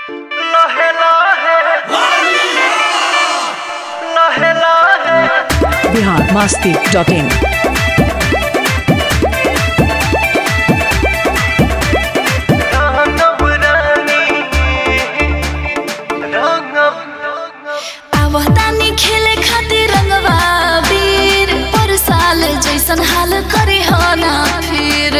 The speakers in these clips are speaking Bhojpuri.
biharmasti.in आवतानी खेले खातिर रंगवा वीर पर साल जैसन हाल करे हो ना फिर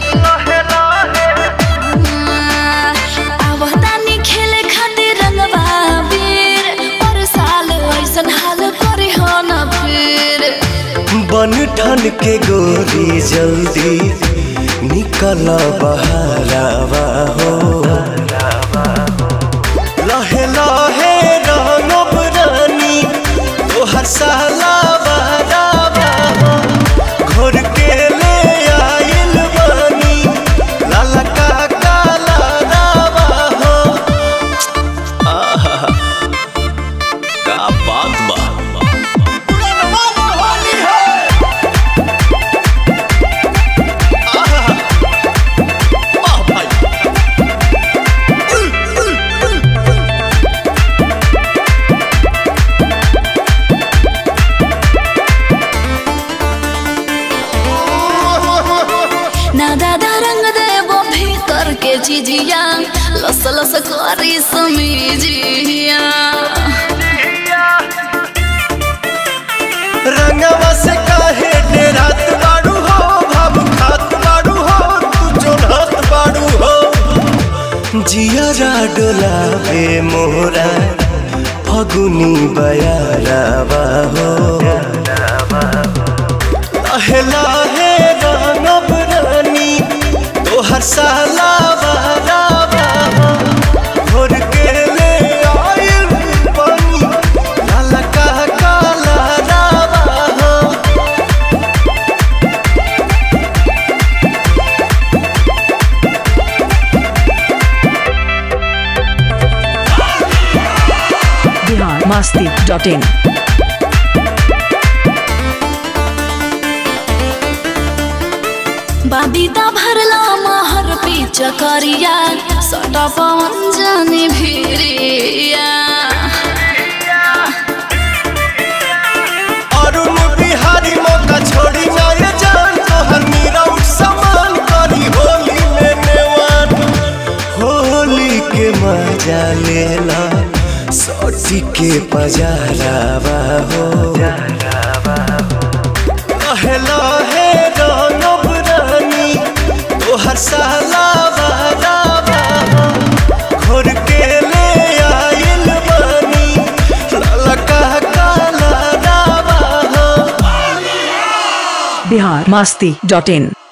आवतानी खेले खातिर रंगवा वीर पर साल ऐसन हाल करे हो ना फिर बन ठन के गोरी जल्दी निकल बहरावा हो लहे लहे रंगब रानी तोहर साला बहरावा हो घोर के ले आइल बानी लाला का काला रावा हो आहा का बात बा ना दादा रंग देवो भीतर के चीजिया लस लस करी समीजिया रंगवा से काहे डेरात बाड़ू हो भाव खात बाड़ू हो तू जोड़त बाड़ू हो जियरा डोलावे मोरा फगुनी बयारावा हो लहे लहे रंगब रानी तोहर साला बहरावा हो घोर के ले आइल बानी लाला का काला रावा हो biharmasti.in बादीदा भरला महर पे चकरिया सटा पवन जाने भिरिया अरुण बिहारी मौका छोड़ी ना ये जान तोहर मीरा समान करी होली में नेवान होली के मजा लेला सोटी के पजारावा हो लहे लहे रंगब रानी तोहर साला बहरावा हो घोर के ले आइल बानी लाला का काला रावा हो biharmasti.in